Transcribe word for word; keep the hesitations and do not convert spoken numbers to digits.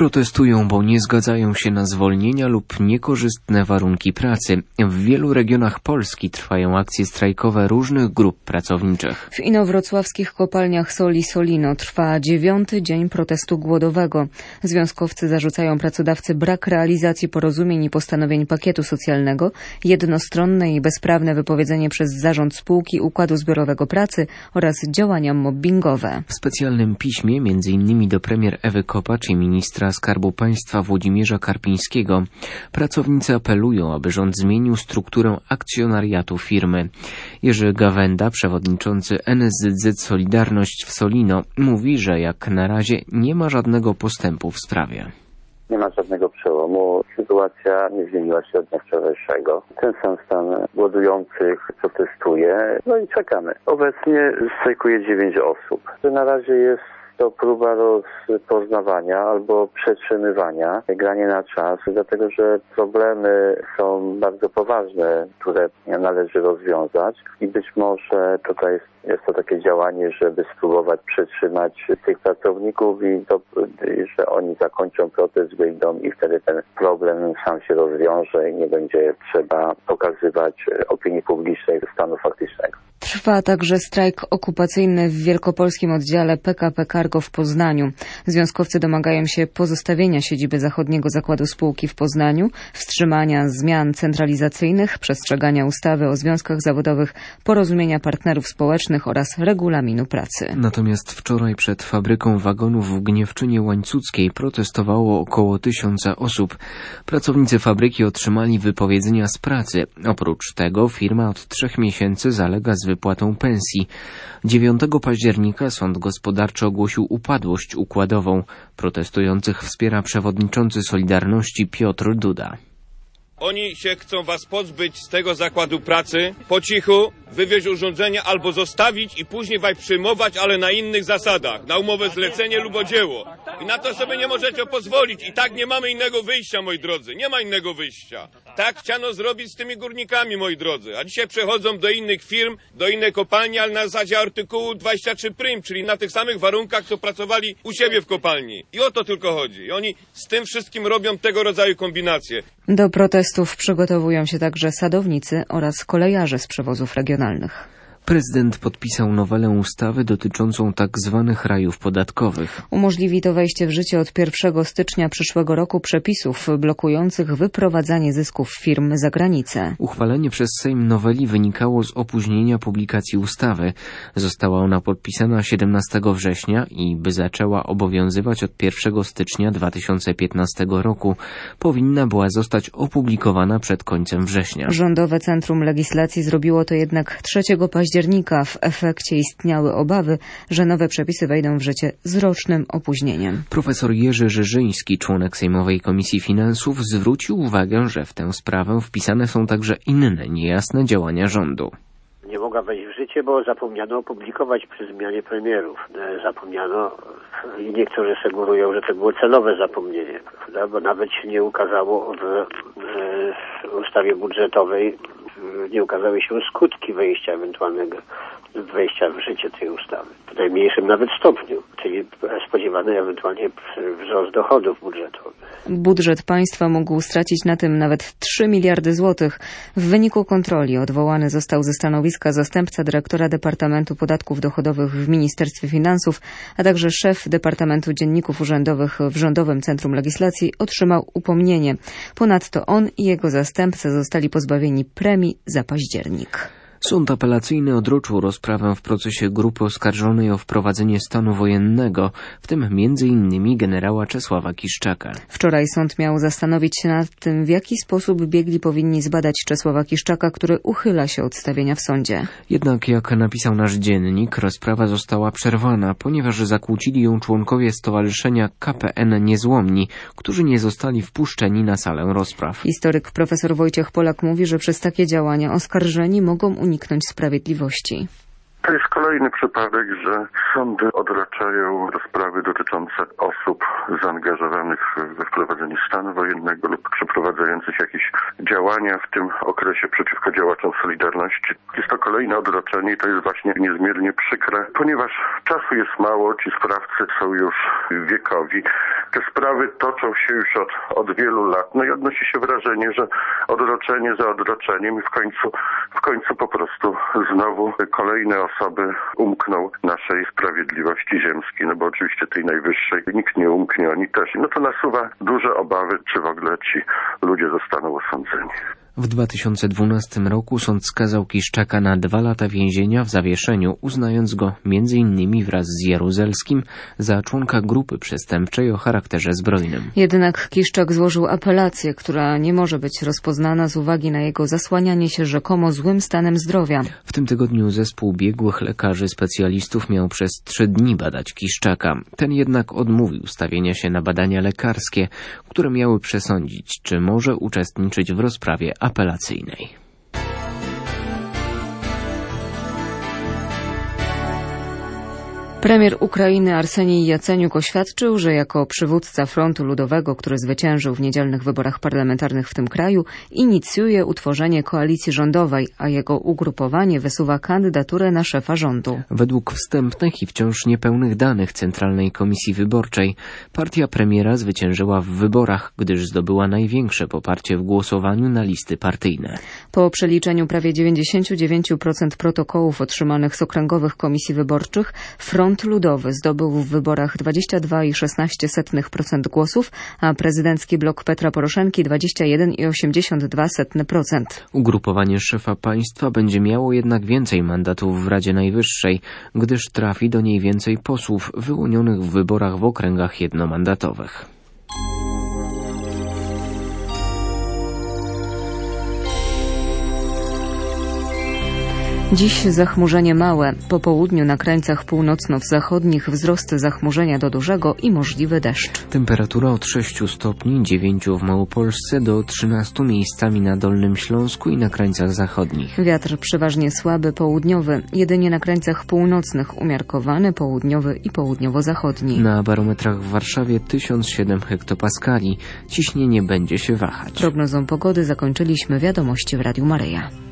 Protestują, bo nie zgadzają się na zwolnienia lub niekorzystne warunki pracy. W wielu regionach Polski trwają akcje strajkowe różnych grup pracowniczych. W inowrocławskich kopalniach soli Solino trwa dziewiąty dzień protestu głodowego. Związkowcy zarzucają pracodawcy brak realizacji porozumień i postanowień pakietu socjalnego, jednostronne i bezprawne wypowiedzenie przez zarząd spółki układu zbiorowego pracy oraz działania mobbingowe. W specjalnym piśmie, między innymi do premier Ewy Kopacz i ministra Skarbu Państwa Włodzimierza Karpińskiego, pracownicy apelują, aby rząd zmienił strukturę akcjonariatu firmy. Jerzy Gawenda, przewodniczący N S Z Z Solidarność w Solino, mówi, że jak na razie nie ma żadnego postępu w sprawie. Nie ma żadnego przełomu. Sytuacja nie zmieniła się od dnia wczorajszego. Ten sam stan głodujących protestuje. No i czekamy. Obecnie strajkuje dziewięć osób. Na razie jest to próba rozpoznawania albo przetrzymywania, granie na czas, dlatego że problemy są bardzo poważne, które należy rozwiązać i być może tutaj jest, jest to takie działanie, żeby spróbować przetrzymać tych pracowników i to, że oni zakończą protest, wyjdą i wtedy ten problem sam się rozwiąże i nie będzie trzeba pokazywać opinii publicznej stanu faktycznego. Trwa także strajk okupacyjny w wielkopolskim oddziale P K P Cargo w Poznaniu. Związkowcy domagają się pozostawienia siedziby zachodniego zakładu spółki w Poznaniu, wstrzymania zmian centralizacyjnych, przestrzegania ustawy o związkach zawodowych, porozumienia partnerów społecznych oraz regulaminu pracy. Natomiast wczoraj przed fabryką wagonów w Gniewczynie Łańcuckiej protestowało około tysiąca osób. Pracownicy fabryki otrzymali wypowiedzenia z pracy. Oprócz tego firma od trzech miesięcy zalega z wypłatą pensji. dziewiątego października Sąd Gospodarczy ogłosił upadłość układową. Protestujących wspiera przewodniczący Solidarności Piotr Duda. Oni się chcą was pozbyć z tego zakładu pracy, po cichu wywieźć urządzenia albo zostawić i później was przyjmować, ale na innych zasadach, na umowę zlecenie lub o dzieło. I na to sobie nie możecie pozwolić. I tak nie mamy innego wyjścia, moi drodzy. Nie ma innego wyjścia. Tak chciano zrobić z tymi górnikami, moi drodzy. A dzisiaj przechodzą do innych firm, do innej kopalni, ale na zasadzie artykułu dwadzieścia trzy prim, czyli na tych samych warunkach, co pracowali u siebie w kopalni. I o to tylko chodzi. I oni z tym wszystkim robią tego rodzaju kombinacje. Do protestów przygotowują się także sadownicy oraz kolejarze z przewozów regionalnych. Prezydent podpisał nowelę ustawy dotyczącą tak zwanych rajów podatkowych. Umożliwi to wejście w życie od pierwszego stycznia przyszłego roku przepisów blokujących wyprowadzanie zysków firm za granicę. Uchwalenie przez Sejm noweli wynikało z opóźnienia publikacji ustawy. Została ona podpisana siedemnastego września i by zaczęła obowiązywać od pierwszego stycznia dwa tysiące piętnastego roku, powinna była zostać opublikowana przed końcem września. Rządowe Centrum Legislacji zrobiło to jednak trzeciego października. W efekcie istniały obawy, że nowe przepisy wejdą w życie z rocznym opóźnieniem. Profesor Jerzy Żyżyński, członek Sejmowej Komisji Finansów, zwrócił uwagę, że w tę sprawę wpisane są także inne niejasne działania rządu. Nie mogła wejść w życie, bo zapomniano opublikować przy zmianie premierów. Zapomniano i niektórzy sugerują, że to było celowe zapomnienie, prawda? Bo nawet się nie ukazało w, w ustawie budżetowej, nie ukazały się skutki wejścia ewentualnego wejścia w życie tej ustawy. W najmniejszym nawet stopniu, czyli spodziewany ewentualnie wzrost dochodów budżetowych. Budżet państwa mógł stracić na tym nawet trzy miliardy złotych. W wyniku kontroli odwołany został ze stanowiska zastępca dyrektora Departamentu Podatków Dochodowych w Ministerstwie Finansów, a także szef Departamentu Dzienników Urzędowych w Rządowym Centrum Legislacji otrzymał upomnienie. Ponadto on i jego zastępca zostali pozbawieni premii za październik. Sąd apelacyjny odroczył rozprawę w procesie grupy oskarżonej o wprowadzenie stanu wojennego, w tym między innymi generała Czesława Kiszczaka. Wczoraj sąd miał zastanowić się nad tym, w jaki sposób biegli powinni zbadać Czesława Kiszczaka, który uchyla się od stawienia w sądzie. Jednak, jak napisał nasz dziennik, rozprawa została przerwana, ponieważ zakłócili ją członkowie stowarzyszenia K P N Niezłomni, którzy nie zostali wpuszczeni na salę rozpraw. Historyk profesor Wojciech Polak mówi, że przez takie działania oskarżeni mogą uniknąć uniknąć sprawiedliwości. To jest kolejny przypadek, że sądy odraczają rozprawy dotyczące osób zaangażowanych we wprowadzenie stanu wojennego lub przeprowadzających jakieś działania w tym okresie przeciwko działaczom Solidarności. Jest to kolejne odroczenie i to jest właśnie niezmiernie przykre, ponieważ czasu jest mało, ci sprawcy są już wiekowi, te sprawy toczą się już od, od wielu lat. No i odnosi się wrażenie, że odroczenie za odroczeniem i w końcu, w końcu po prostu znowu kolejne osoby umkną naszej sprawiedliwości ziemskiej, no bo oczywiście tej najwyższej nikt nie umknie, oni też. No to nasuwa duże obawy, czy w ogóle ci ludzie zostaną osądzeni. W dwa tysiące dwunastym roku sąd skazał Kiszczaka na dwa lata więzienia w zawieszeniu, uznając go między innymi wraz z Jaruzelskim za członka grupy przestępczej o charakterze zbrojnym. Jednak Kiszczak złożył apelację, która nie może być rozpoznana z uwagi na jego zasłanianie się rzekomo złym stanem zdrowia. W tym tygodniu zespół biegłych lekarzy specjalistów miał przez trzy dni badać Kiszczaka. Ten jednak odmówił stawienia się na badania lekarskie, które miały przesądzić, czy może uczestniczyć w rozprawie apelacyjnej. Premier Ukrainy Arsenij Jaceniuk oświadczył, że jako przywódca Frontu Ludowego, który zwyciężył w niedzielnych wyborach parlamentarnych w tym kraju, inicjuje utworzenie koalicji rządowej, a jego ugrupowanie wysuwa kandydaturę na szefa rządu. Według wstępnych i wciąż niepełnych danych Centralnej Komisji Wyborczej, partia premiera zwyciężyła w wyborach, gdyż zdobyła największe poparcie w głosowaniu na listy partyjne. Po przeliczeniu prawie dziewięćdziesiąt dziewięć procent protokołów otrzymanych z okręgowych komisji wyborczych, Front Ludowy zdobył w wyborach dwadzieścia dwa przecinek szesnaście procent głosów, a prezydencki blok Petra Poroszenki dwadzieścia jeden przecinek osiemdziesiąt dwa procent. Ugrupowanie szefa państwa będzie miało jednak więcej mandatów w Radzie Najwyższej, gdyż trafi do niej więcej posłów wyłonionych w wyborach w okręgach jednomandatowych. Dziś zachmurzenie małe, po południu na krańcach północno-zachodnich wzrost zachmurzenia do dużego i możliwy deszcz. Temperatura od sześciu stopni, dziewięciu w Małopolsce do trzynastu miejscami na Dolnym Śląsku i na krańcach zachodnich. Wiatr przeważnie słaby, południowy, jedynie na krańcach północnych umiarkowany, południowy i południowo-zachodni. Na barometrach w Warszawie tysiąc siedem hektopaskali. Ciśnienie będzie się wahać. Prognozą pogody zakończyliśmy wiadomości w Radiu Maryja.